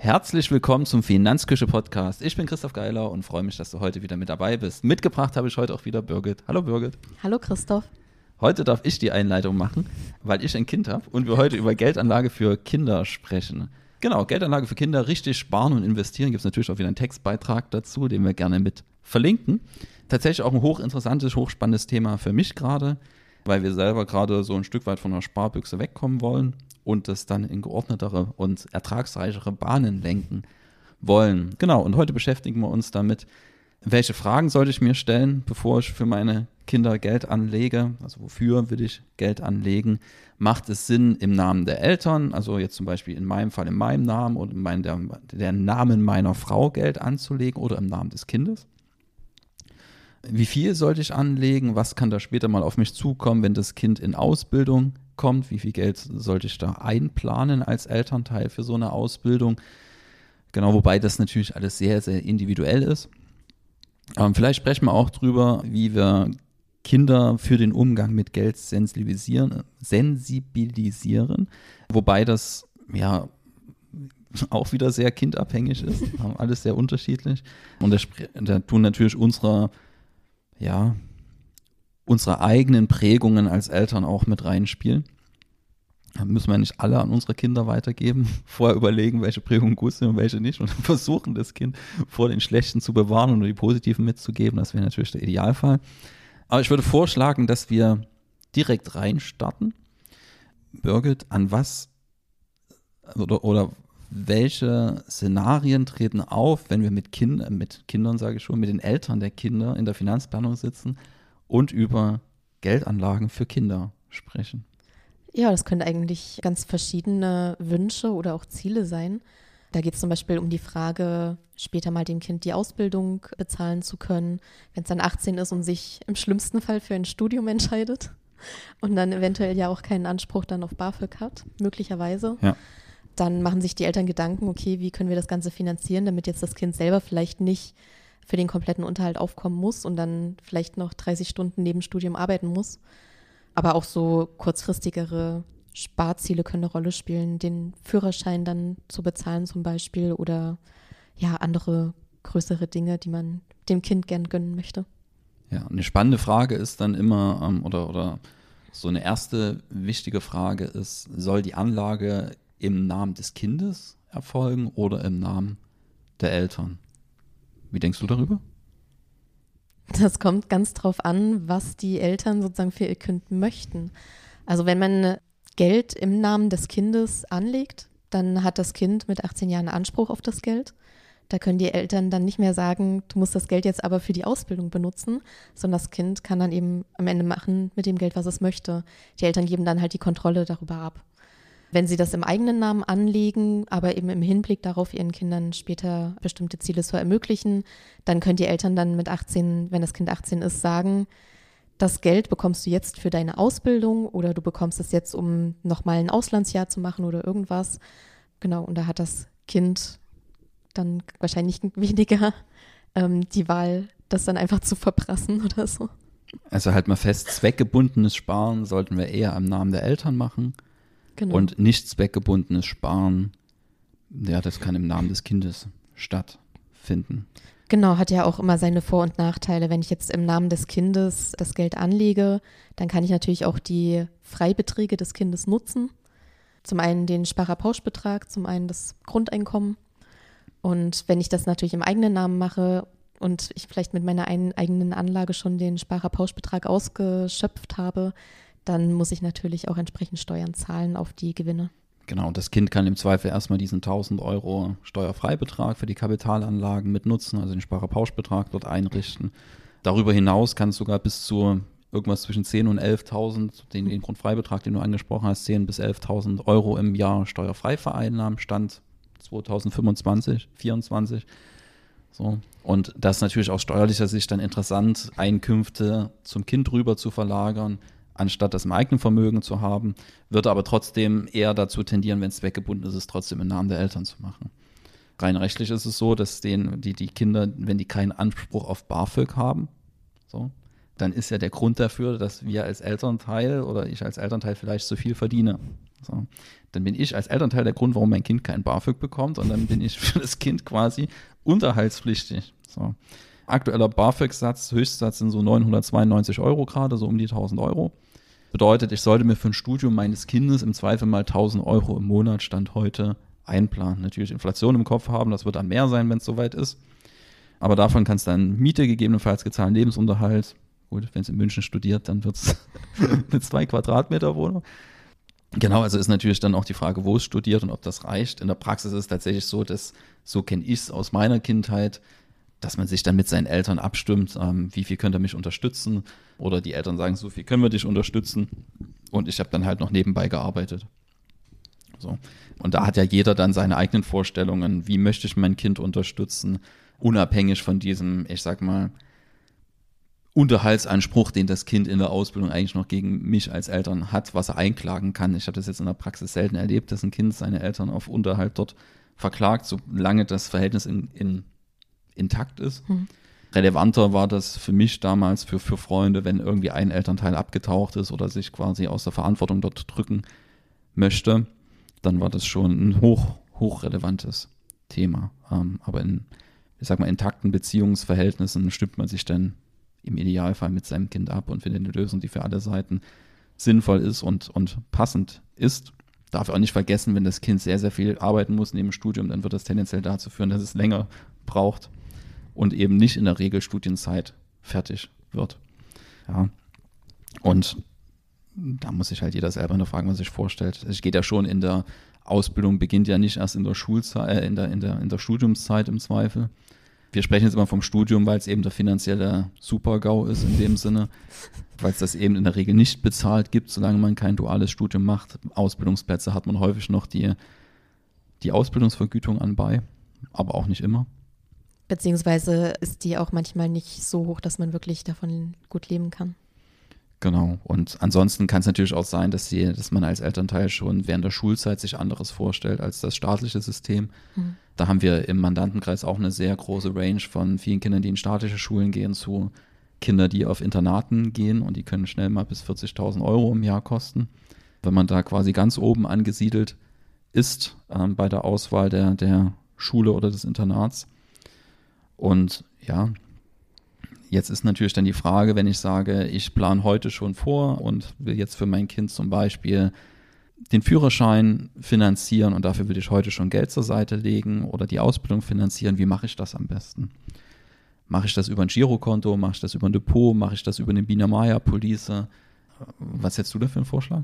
Herzlich willkommen zum Finanzküche-Podcast. Ich bin Christoph Geiler und freue mich, dass du heute wieder mit dabei bist. Mitgebracht habe ich heute auch wieder Birgit. Hallo Birgit. Hallo Christoph. Heute darf ich die Einleitung machen, weil ich ein Kind habe und wir heute über Geldanlage für Kinder sprechen. Genau, Geldanlage für Kinder, richtig sparen und investieren. Gibt es natürlich auch wieder einen Textbeitrag dazu, den wir gerne mit verlinken. Tatsächlich auch ein hochinteressantes, hochspannendes Thema für mich gerade, weil wir selber gerade so ein Stück weit von der Sparbüchse wegkommen wollen und das dann in geordnetere und ertragsreichere Bahnen lenken wollen. Genau, und heute beschäftigen wir uns damit, welche Fragen sollte ich mir stellen, bevor ich für meine Kinder Geld anlege? Also wofür will ich Geld anlegen? Macht es Sinn, im Namen der Eltern, also jetzt zum Beispiel in meinem Fall in meinem Namen oder der Namen meiner Frau Geld anzulegen oder im Namen des Kindes? Wie viel sollte ich anlegen? Was kann da später mal auf mich zukommen, wenn das Kind in Ausbildung kommt? Wie viel Geld sollte ich da einplanen als Elternteil für so eine Ausbildung? Genau, wobei das natürlich alles sehr, sehr individuell ist. Vielleicht sprechen wir auch drüber, wie wir Kinder für den Umgang mit Geld sensibilisieren, wobei das ja auch wieder sehr kindabhängig ist, alles sehr unterschiedlich. Und da tun natürlich unsere eigenen Prägungen als Eltern auch mit reinspielen. Da müssen wir nicht alle an unsere Kinder weitergeben, vorher überlegen, welche Prägungen gut sind und welche nicht und versuchen, das Kind vor den schlechten zu bewahren und die positiven mitzugeben. Das wäre natürlich der Idealfall. Aber ich würde vorschlagen, dass wir direkt reinstarten. Birgit, an was oder welche Szenarien treten auf, wenn wir mit Kindern, sage ich schon, mit den Eltern der Kinder in der Finanzplanung sitzen und über Geldanlagen für Kinder sprechen? Ja, das können eigentlich ganz verschiedene Wünsche oder auch Ziele sein. Da geht es zum Beispiel um die Frage, später mal dem Kind die Ausbildung bezahlen zu können, wenn es dann 18 ist und sich im schlimmsten Fall für ein Studium entscheidet und dann eventuell ja auch keinen Anspruch dann auf BAföG hat, möglicherweise. Ja. Dann machen sich die Eltern Gedanken, okay, wie können wir das Ganze finanzieren, damit jetzt das Kind selber vielleicht nicht für den kompletten Unterhalt aufkommen muss und dann vielleicht noch 30 Stunden neben Studium arbeiten muss. Aber auch so kurzfristigere Sparziele können eine Rolle spielen, den Führerschein dann zu bezahlen zum Beispiel oder ja, andere größere Dinge, die man dem Kind gern gönnen möchte. Ja, eine spannende Frage ist dann immer, oder so eine erste wichtige Frage ist, soll die Anlage im Namen des Kindes erfolgen oder im Namen der Eltern? Wie denkst du darüber? Das kommt ganz drauf an, was die Eltern sozusagen für ihr Kind möchten. Also wenn man Geld im Namen des Kindes anlegt, dann hat das Kind mit 18 Jahren Anspruch auf das Geld. Da können die Eltern dann nicht mehr sagen, du musst das Geld jetzt aber für die Ausbildung benutzen, sondern das Kind kann dann eben am Ende machen mit dem Geld, was es möchte. Die Eltern geben dann halt die Kontrolle darüber ab. Wenn sie das im eigenen Namen anlegen, aber eben im Hinblick darauf, ihren Kindern später bestimmte Ziele zu ermöglichen, dann können die Eltern dann mit 18, wenn das Kind 18 ist, sagen, das Geld bekommst du jetzt für deine Ausbildung oder du bekommst es jetzt, um nochmal ein Auslandsjahr zu machen oder irgendwas. Genau, und da hat das Kind dann wahrscheinlich weniger die Wahl, das dann einfach zu verprassen oder so. Also halt mal fest, zweckgebundenes Sparen sollten wir eher im Namen der Eltern machen. Genau. Und nicht zweckgebundenes Sparen, ja, das kann im Namen des Kindes stattfinden. Genau, hat ja auch immer seine Vor- und Nachteile. Wenn ich jetzt im Namen des Kindes das Geld anlege, dann kann ich natürlich auch die Freibeträge des Kindes nutzen. Zum einen den Sparerpauschbetrag, zum einen das Grundeinkommen. Und wenn ich das natürlich im eigenen Namen mache und ich vielleicht mit meiner eigenen Anlage schon den Sparerpauschbetrag ausgeschöpft habe, dann muss ich natürlich auch entsprechend Steuern zahlen auf die Gewinne. Genau, das Kind kann im Zweifel erstmal diesen 1.000 € Steuerfreibetrag für die Kapitalanlagen mitnutzen, also den Sparerpauschbetrag dort einrichten. Darüber hinaus kann es sogar bis zu irgendwas zwischen 10.000 und 11.000, den Grundfreibetrag, den du angesprochen hast, 10.000 bis 11.000 € im Jahr steuerfrei vereinnahmen, Stand 2025, 2024. So. Und das ist natürlich aus steuerlicher Sicht dann interessant, Einkünfte zum Kind rüber zu verlagern, anstatt das im eigenen Vermögen zu haben, würde aber trotzdem eher dazu tendieren, wenn es zweckgebunden ist, es trotzdem im Namen der Eltern zu machen. Rein rechtlich ist es so, dass die Kinder, wenn die keinen Anspruch auf BAföG haben, so, dann ist ja der Grund dafür, dass wir als Elternteil oder ich als Elternteil vielleicht so viel verdiene. So. Dann bin ich als Elternteil der Grund, warum mein Kind kein BAföG bekommt und dann bin ich für das Kind quasi unterhaltspflichtig. So. Aktueller BAföG-Satz, Höchstsatz sind so 992 € gerade, so um die 1.000 €. Bedeutet, ich sollte mir für ein Studium meines Kindes im Zweifel mal 1.000 € im Monat Stand heute einplanen. Natürlich Inflation im Kopf haben, das wird dann mehr sein, wenn es soweit ist. Aber davon kannst du dann Miete gegebenenfalls gezahlen, Lebensunterhalt. Gut, wenn es in München studiert, dann wird es eine 2 Quadratmeter Wohnung. Genau, also ist natürlich dann auch die Frage, wo es studiert und ob das reicht. In der Praxis ist es tatsächlich so, dass, so kenne ich es aus meiner Kindheit, dass man sich dann mit seinen Eltern abstimmt, wie viel könnt ihr mich unterstützen? Oder die Eltern sagen, so viel können wir dich unterstützen. Und ich habe dann halt noch nebenbei gearbeitet. So. Und da hat ja jeder dann seine eigenen Vorstellungen, wie möchte ich mein Kind unterstützen, unabhängig von diesem, ich sag mal, Unterhaltsanspruch, den das Kind in der Ausbildung eigentlich noch gegen mich als Eltern hat, was er einklagen kann. Ich habe das jetzt in der Praxis selten erlebt, dass ein Kind seine Eltern auf Unterhalt dort verklagt, solange das Verhältnis intakt ist. Relevanter war das für mich damals, für Freunde, wenn irgendwie ein Elternteil abgetaucht ist oder sich quasi aus der Verantwortung dort drücken möchte, dann war das schon ein hochrelevantes Thema. Aber in, ich sag mal, intakten Beziehungsverhältnissen stimmt man sich dann im Idealfall mit seinem Kind ab und findet eine Lösung, die für alle Seiten sinnvoll ist und passend ist. Darf auch nicht vergessen, wenn das Kind sehr, sehr viel arbeiten muss neben dem Studium, dann wird das tendenziell dazu führen, dass es länger braucht und eben nicht in der Regel Studienzeit fertig wird. Ja. Und da muss sich halt jeder selber hinterfragen, was sich vorstellt. Es geht ja schon in der Ausbildung, beginnt ja nicht erst in der Schulzeit, in der Studiumszeit im Zweifel. Wir sprechen jetzt immer vom Studium, weil es eben der finanzielle Super-GAU ist in dem Sinne, weil es das eben in der Regel nicht bezahlt gibt, solange man kein duales Studium macht. Ausbildungsplätze hat man häufig noch die Ausbildungsvergütung anbei, aber auch nicht immer. Beziehungsweise ist die auch manchmal nicht so hoch, dass man wirklich davon gut leben kann. Genau. Und ansonsten kann es natürlich auch sein, dass man als Elternteil schon während der Schulzeit sich anderes vorstellt als das staatliche System. Da haben wir im Mandantenkreis auch eine sehr große Range von vielen Kindern, die in staatliche Schulen gehen, zu Kindern, die auf Internaten gehen und die können schnell mal bis 40.000 € im Jahr kosten. Wenn man da quasi ganz oben angesiedelt ist bei der Auswahl der Schule oder des Internats. Und ja, jetzt ist natürlich dann die Frage, wenn ich sage, ich plane heute schon vor und will jetzt für mein Kind zum Beispiel den Führerschein finanzieren und dafür will ich heute schon Geld zur Seite legen oder die Ausbildung finanzieren, wie mache ich das am besten? Mache ich das über ein Girokonto, mache ich das über ein Depot, mache ich das über eine Biene-Meier-Police? Was hättest du da für einen Vorschlag?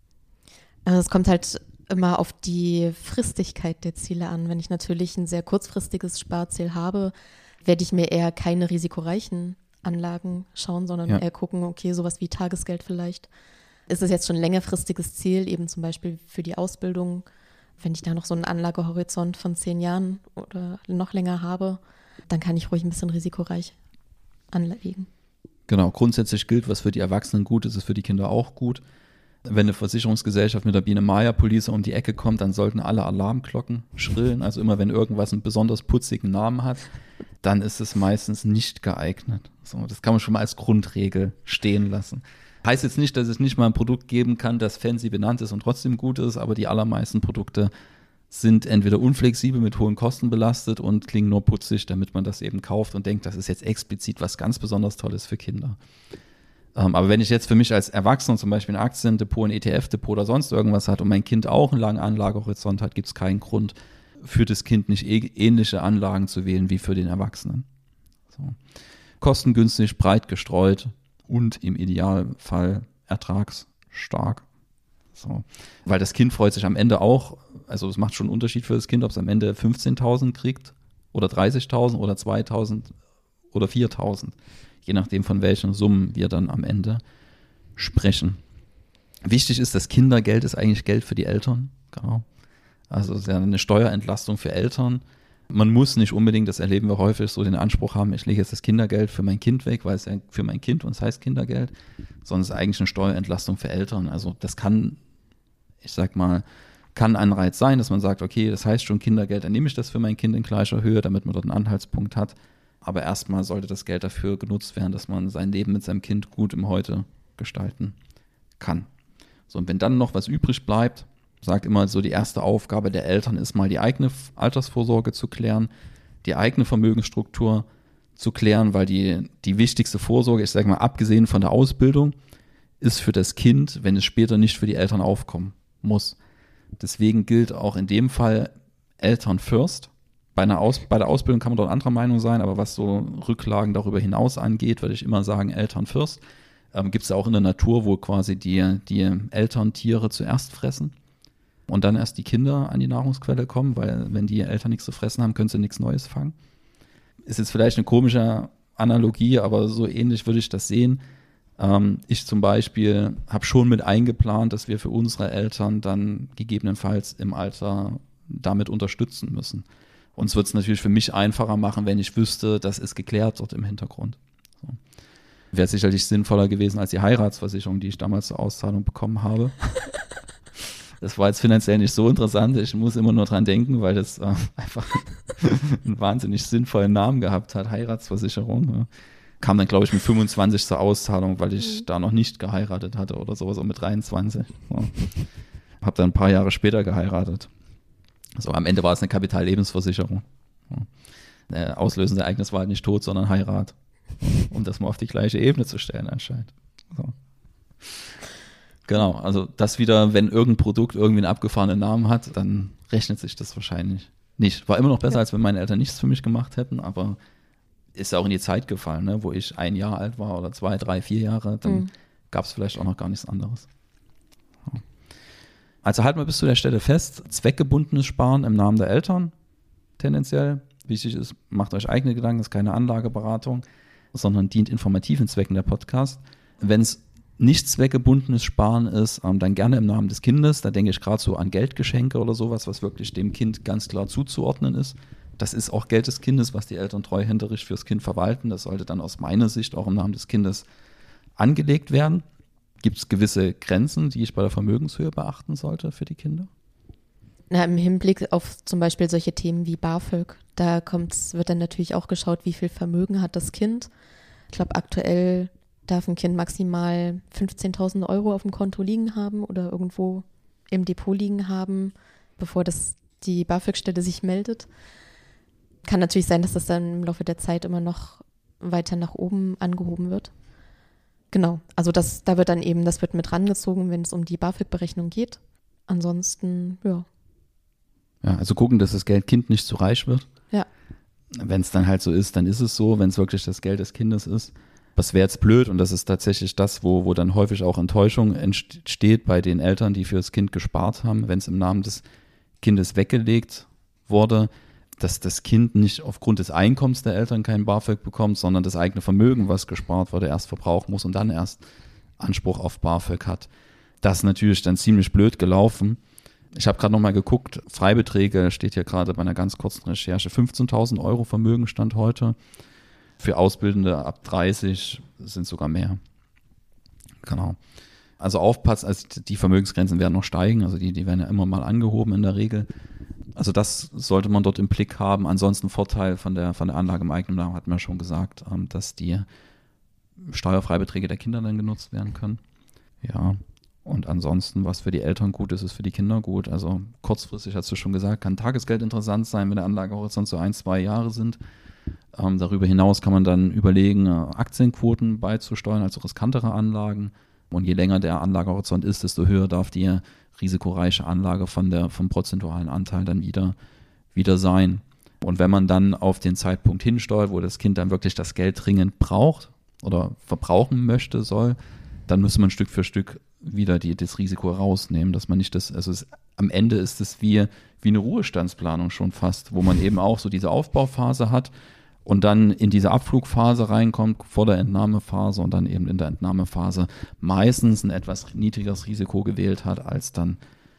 Also es kommt halt immer auf die Fristigkeit der Ziele an. Wenn ich natürlich ein sehr kurzfristiges Sparziel habe, werde ich mir eher keine risikoreichen Anlagen schauen, sondern eher gucken, okay, sowas wie Tagesgeld vielleicht. Ist es jetzt schon ein längerfristiges Ziel, eben zum Beispiel für die Ausbildung, wenn ich da noch so einen Anlagehorizont von 10 Jahren oder noch länger habe, dann kann ich ruhig ein bisschen risikoreich anlegen. Genau, grundsätzlich gilt, was für die Erwachsenen gut ist, ist für die Kinder auch gut. Wenn eine Versicherungsgesellschaft mit der Biene-Meier-Police um die Ecke kommt, dann sollten alle Alarmglocken schrillen. Also immer, wenn irgendwas einen besonders putzigen Namen hat, dann ist es meistens nicht geeignet. So, das kann man schon mal als Grundregel stehen lassen. Heißt jetzt nicht, dass es nicht mal ein Produkt geben kann, das fancy benannt ist und trotzdem gut ist, aber die allermeisten Produkte sind entweder unflexibel mit hohen Kosten belastet und klingen nur putzig, damit man das eben kauft und denkt, das ist jetzt explizit was ganz besonders Tolles für Kinder. Aber wenn ich jetzt für mich als Erwachsener zum Beispiel ein Aktiendepot, ein ETF-Depot oder sonst irgendwas hat und mein Kind auch einen langen Anlagehorizont hat, gibt es keinen Grund für das Kind nicht ähnliche Anlagen zu wählen wie für den Erwachsenen. So. Kostengünstig, breit gestreut und im Idealfall ertragsstark. So. Weil das Kind freut sich am Ende auch, also es macht schon einen Unterschied für das Kind, ob es am Ende 15.000 kriegt oder 30.000 oder 2.000 oder 4.000. Je nachdem, von welchen Summen wir dann am Ende sprechen. Wichtig ist, das Kindergeld ist eigentlich Geld für die Eltern. Genau. Also es ist ja eine Steuerentlastung für Eltern. Man muss nicht unbedingt, das erleben wir häufig, so den Anspruch haben, ich lege jetzt das Kindergeld für mein Kind weg, weil es ja für mein Kind und es heißt Kindergeld, sondern es ist eigentlich eine Steuerentlastung für Eltern. Also das kann, ich sag mal, kann ein Anreiz sein, dass man sagt, okay, das heißt schon Kindergeld, dann nehme ich das für mein Kind in gleicher Höhe, damit man dort einen Anhaltspunkt hat. aber erstmal sollte das Geld dafür genutzt werden, dass man sein Leben mit seinem Kind gut im Heute gestalten kann. So, und wenn dann noch was übrig bleibt, sagt immer so, die erste Aufgabe der Eltern ist mal die eigene Altersvorsorge zu klären, die eigene Vermögensstruktur zu klären, weil die wichtigste Vorsorge, ich sage mal, abgesehen von der Ausbildung, ist für das Kind, wenn es später nicht für die Eltern aufkommen muss. Deswegen gilt auch in dem Fall Eltern first. Bei der Ausbildung kann man dort anderer Meinung sein, aber was so Rücklagen darüber hinaus angeht, würde ich immer sagen, Eltern first. Gibt es auch in der Natur, wo quasi die Elterntiere zuerst fressen und dann erst die Kinder an die Nahrungsquelle kommen, weil wenn die Eltern nichts zu fressen haben, können sie nichts Neues fangen. Ist jetzt vielleicht eine komische Analogie, aber so ähnlich würde ich das sehen. Ich zum Beispiel habe schon mit eingeplant, dass wir für unsere Eltern dann gegebenenfalls im Alter damit unterstützen müssen. Uns wird es natürlich für mich einfacher machen, wenn ich wüsste, das ist geklärt dort im Hintergrund. So. Wäre sicherlich sinnvoller gewesen als die Heiratsversicherung, die ich damals zur Auszahlung bekommen habe. Das war jetzt finanziell nicht so interessant. Ich muss immer nur dran denken, weil das einfach einen wahnsinnig sinnvollen Namen gehabt hat, Heiratsversicherung. Ja. Kam dann, glaube ich, mit 25 zur Auszahlung, weil ich da noch nicht geheiratet hatte oder sowas, und mit 23. Ja. Habe dann ein paar Jahre später geheiratet. So, am Ende war es eine Kapitallebensversicherung. Ja. Auslösende Ereignis war halt nicht Tod, sondern Heirat. Um das mal auf die gleiche Ebene zu stellen anscheinend. So. Genau, also das wieder, wenn irgendein Produkt irgendwie einen abgefahrenen Namen hat, dann rechnet sich das wahrscheinlich nicht. War immer noch besser, als wenn meine Eltern nichts für mich gemacht hätten, aber ist auch in die Zeit gefallen, ne, wo ich 1 Jahr alt war oder 2, 3, 4 Jahre, dann gab es vielleicht auch noch gar nichts anderes. Ja. Also halten wir bis zu der Stelle fest, zweckgebundenes Sparen im Namen der Eltern tendenziell. Wichtig ist, macht euch eigene Gedanken, ist keine Anlageberatung, sondern dient informativen Zwecken der Podcast. Wenn es nicht zweckgebundenes Sparen ist, dann gerne im Namen des Kindes. Da denke ich gerade so an Geldgeschenke oder sowas, was wirklich dem Kind ganz klar zuzuordnen ist. Das ist auch Geld des Kindes, was die Eltern treuhänderisch fürs Kind verwalten. Das sollte dann aus meiner Sicht auch im Namen des Kindes angelegt werden. Gibt es gewisse Grenzen, die ich bei der Vermögenshöhe beachten sollte für die Kinder? Na, im Hinblick auf zum Beispiel solche Themen wie BAföG, wird dann natürlich auch geschaut, wie viel Vermögen hat das Kind. Ich glaube, aktuell darf ein Kind maximal 15.000 Euro auf dem Konto liegen haben oder irgendwo im Depot liegen haben, bevor die BAföG-Stelle sich meldet. Kann natürlich sein, dass das dann im Laufe der Zeit immer noch weiter nach oben angehoben wird. Genau, also das wird mit rangezogen, wenn es um die BAföG-Berechnung geht. Ansonsten, ja. Ja, also gucken, dass das Kind nicht zu reich wird. Ja. Wenn es dann halt so ist, dann ist es so, wenn es wirklich das Geld des Kindes ist. Das wäre jetzt blöd, und das ist tatsächlich das, wo dann häufig auch Enttäuschung entsteht bei den Eltern, die für das Kind gespart haben, wenn es im Namen des Kindes weggelegt wurde, dass das Kind nicht aufgrund des Einkommens der Eltern kein BAföG bekommt, sondern das eigene Vermögen, was gespart wurde, erst verbrauchen muss und dann erst Anspruch auf BAföG hat. Das ist natürlich dann ziemlich blöd gelaufen. Ich habe gerade nochmal geguckt, Freibeträge, steht hier gerade bei einer ganz kurzen Recherche, 15.000 Euro Vermögenstand heute. Für Ausbildende ab 30 sind sogar mehr. Genau. Also aufpassen, also die Vermögensgrenzen werden noch steigen, also die werden ja immer mal angehoben in der Regel. Also das sollte man dort im Blick haben. Ansonsten Vorteil von der Anlage im eigenen Namen, hat man ja schon gesagt, dass die Steuerfreibeträge der Kinder dann genutzt werden können. Ja, und ansonsten, was für die Eltern gut ist, ist für die Kinder gut. Also kurzfristig, hast du schon gesagt, kann Tagesgeld interessant sein, wenn der Anlagehorizont so 1, 2 Jahre sind. Darüber hinaus kann man dann überlegen, Aktienquoten beizusteuern, also riskantere Anlagen. Und je länger der Anlagehorizont ist, desto höher darf die risikoreiche Anlage vom prozentualen Anteil dann wieder sein. Und wenn man dann auf den Zeitpunkt hinsteuert, wo das Kind dann wirklich das Geld dringend braucht oder verbrauchen möchte, dann muss man Stück für Stück wieder das Risiko rausnehmen, dass man nicht am Ende ist es wie eine Ruhestandsplanung schon fast, wo man eben auch so diese Aufbauphase hat und dann in diese Abflugphase reinkommt, vor der Entnahmephase, und dann eben in der Entnahmephase meistens ein etwas niedrigeres Risiko gewählt hat als in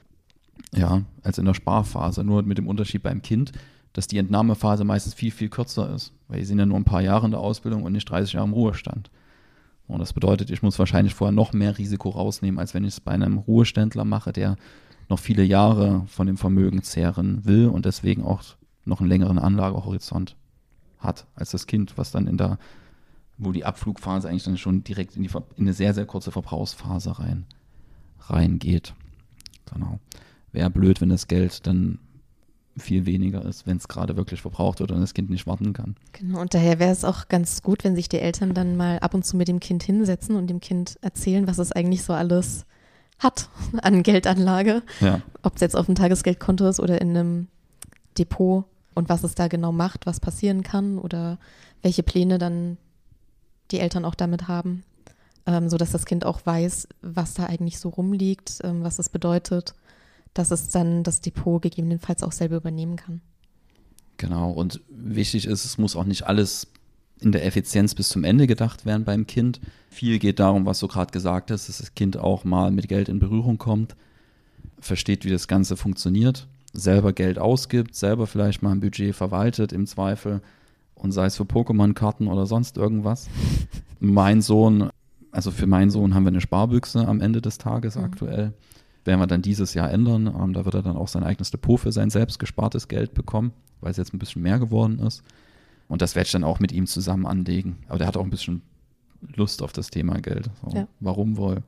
der Sparphase. Nur mit dem Unterschied beim Kind, dass die Entnahmephase meistens viel, viel kürzer ist, weil die sind ja nur ein paar Jahre in der Ausbildung und nicht 30 Jahre im Ruhestand. Und das bedeutet, ich muss wahrscheinlich vorher noch mehr Risiko rausnehmen, als wenn ich es bei einem Ruheständler mache, der noch viele Jahre von dem Vermögen zehren will und deswegen auch noch einen längeren Anlagehorizont hat als das Kind, was dann wo die Abflugphase eigentlich dann schon direkt in eine sehr, sehr kurze Verbrauchsphase reingeht. Genau. Wäre blöd, wenn das Geld dann viel weniger ist, wenn es gerade wirklich verbraucht wird und das Kind nicht warten kann. Genau, und daher wäre es auch ganz gut, wenn sich die Eltern dann mal ab und zu mit dem Kind hinsetzen und dem Kind erzählen, was es eigentlich so alles hat an Geldanlage. Ja. Ob es jetzt auf dem Tagesgeldkonto ist oder in einem Depot und was es da genau macht, was passieren kann oder welche Pläne dann die Eltern auch damit haben, sodass das Kind auch weiß, was da eigentlich so rumliegt, was es bedeutet, dass es dann das Depot gegebenenfalls auch selber übernehmen kann. Genau, und wichtig ist, es muss auch nicht alles in der Effizienz bis zum Ende gedacht werden beim Kind. Viel geht darum, was du gerade gesagt hast, dass das Kind auch mal mit Geld in Berührung kommt, versteht, wie das Ganze funktioniert, selber Geld ausgibt, selber vielleicht mal ein Budget verwaltet im Zweifel und sei es für Pokémon-Karten oder sonst irgendwas. Für meinen Sohn haben wir eine Sparbüchse am Ende des Tages aktuell. Werden wir dann dieses Jahr ändern. Da wird er dann auch sein eigenes Depot für sein selbst gespartes Geld bekommen, weil es jetzt ein bisschen mehr geworden ist. Und das werde ich dann auch mit ihm zusammen anlegen. Aber der hat auch ein bisschen Lust auf das Thema Geld. So, ja. Warum wohl?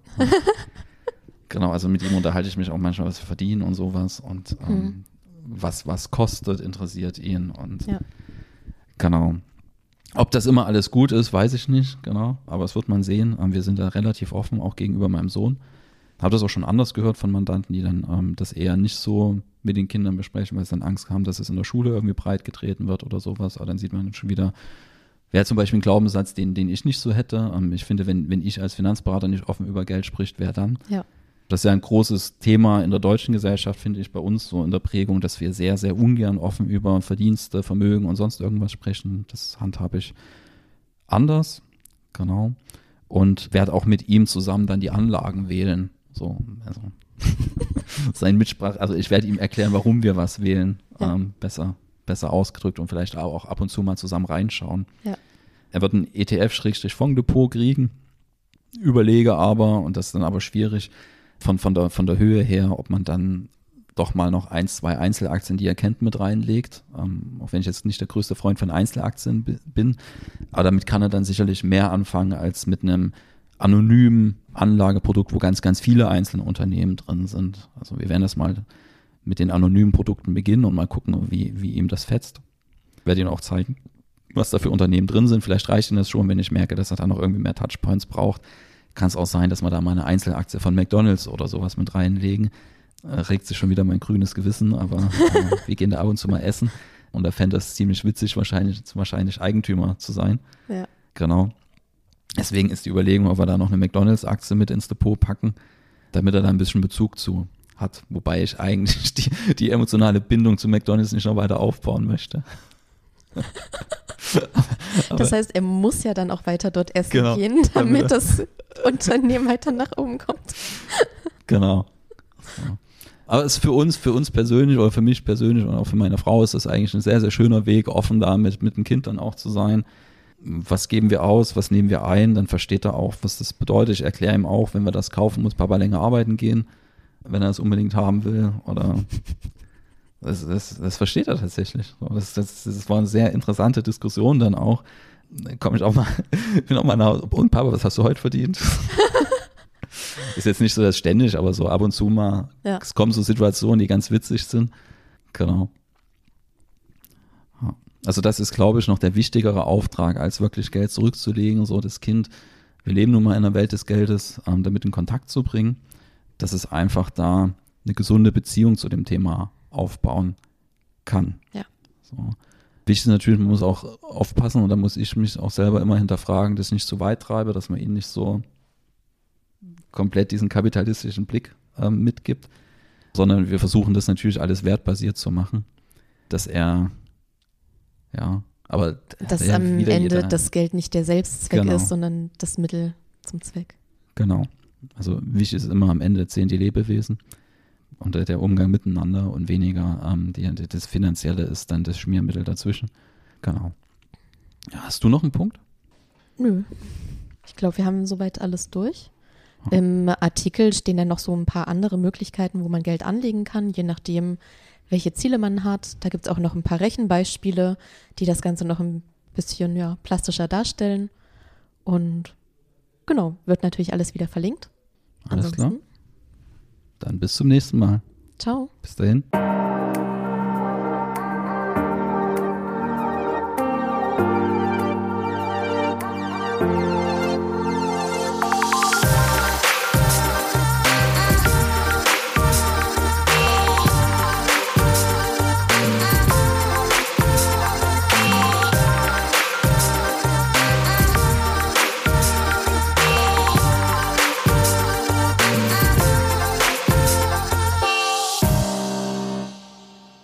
Genau, also mit ihm unterhalte ich mich auch manchmal, was wir verdienen und sowas. Und was kostet, interessiert ihn. Und genau. Ob das immer alles gut ist, weiß ich nicht. Genau, aber das wird man sehen. Wir sind da relativ offen, auch gegenüber meinem Sohn. Habe das auch schon anders gehört von Mandanten, die dann das eher nicht so mit den Kindern besprechen, weil sie dann Angst haben, dass es in der Schule irgendwie breit getreten wird oder sowas. Aber dann sieht man schon wieder, wäre zum Beispiel ein Glaubenssatz, den ich nicht so hätte. Ich finde, wenn ich als Finanzberater nicht offen über Geld spricht, wer dann? Ja. Das ist ja ein großes Thema in der deutschen Gesellschaft, finde ich, bei uns so in der Prägung, dass wir sehr, sehr ungern offen über Verdienste, Vermögen und sonst irgendwas sprechen. Das handhabe ich anders. Genau. Und werde auch mit ihm zusammen dann die Anlagen wählen. So, also sein Mitsprache, also ich werde ihm erklären, warum wir was wählen, besser ausgedrückt und vielleicht auch ab und zu mal zusammen reinschauen. Ja. Er wird ein ETF-Fondsdepot kriegen, überlege aber, und das ist dann aber schwierig, von der Höhe her, ob man dann doch mal noch 1, 2 Einzelaktien, die er kennt, mit reinlegt, auch wenn ich jetzt nicht der größte Freund von Einzelaktien bin, aber damit kann er dann sicherlich mehr anfangen als mit einem anonymen Anlageprodukt, wo ganz, ganz viele einzelne Unternehmen drin sind. Also wir werden das mal mit den anonymen Produkten beginnen und mal gucken, wie ihm das fetzt. Ich werde Ihnen auch zeigen, was da für Unternehmen drin sind. Vielleicht reicht Ihnen das schon, wenn ich merke, dass er da noch irgendwie mehr Touchpoints braucht. Kann es auch sein, dass wir da mal eine Einzelaktie von McDonald's oder sowas mit reinlegen. Regt sich schon wieder mein grünes Gewissen, aber wir gehen da ab und zu mal essen und da fände es ziemlich witzig, wahrscheinlich Eigentümer zu sein. Ja. Genau. Deswegen ist die Überlegung, ob wir da noch eine McDonald's-Aktie mit ins Depot packen, damit er da ein bisschen Bezug zu hat. Wobei ich eigentlich die emotionale Bindung zu McDonald's nicht noch weiter aufbauen möchte. Das heißt, er muss ja dann auch weiter dort essen gehen, damit das Unternehmen weiter nach oben kommt. Genau. So. Aber es ist für uns persönlich oder für mich persönlich und auch für meine Frau ist das eigentlich ein sehr, sehr schöner Weg, offen da mit dem Kind dann auch zu sein. Was geben wir aus, was nehmen wir ein, dann versteht er auch, was das bedeutet. Ich erkläre ihm auch, wenn wir das kaufen, muss Papa länger arbeiten gehen, wenn er es unbedingt haben will. Oder das versteht er tatsächlich. Das war eine sehr interessante Diskussion dann auch. Bin auch mal nach, und Papa, was hast du heute verdient? Ist jetzt nicht so das ständig, aber so ab und zu mal. Ja. Es kommen so Situationen, die ganz witzig sind. Genau. Also das ist, glaube ich, noch der wichtigere Auftrag, als wirklich Geld zurückzulegen, so das Kind, wir leben nun mal in einer Welt des Geldes, damit in Kontakt zu bringen, dass es einfach da eine gesunde Beziehung zu dem Thema aufbauen kann. Ja. So. Wichtig ist natürlich, man muss auch aufpassen und da muss ich mich auch selber immer hinterfragen, dass ich nicht zu weit treibe, dass man ihnen nicht so komplett diesen kapitalistischen Blick mitgibt, sondern wir versuchen das natürlich alles wertbasiert zu machen, dass er aber dass am Ende das Geld nicht der Selbstzweck ist, sondern das Mittel zum Zweck. Genau. Also wichtig ist immer, am Ende zählen die Lebewesen und der Umgang miteinander und weniger das Finanzielle ist dann das Schmiermittel dazwischen. Genau. Ja, hast du noch einen Punkt? Nö. Ich glaube, wir haben soweit alles durch. Im Artikel stehen dann noch so ein paar andere Möglichkeiten, wo man Geld anlegen kann, je nachdem, welche Ziele man hat. Da gibt es auch noch ein paar Rechenbeispiele, die das Ganze noch ein bisschen plastischer darstellen. Und genau, wird natürlich alles wieder verlinkt. Alles klar. Dann bis zum nächsten Mal. Ciao. Bis dahin.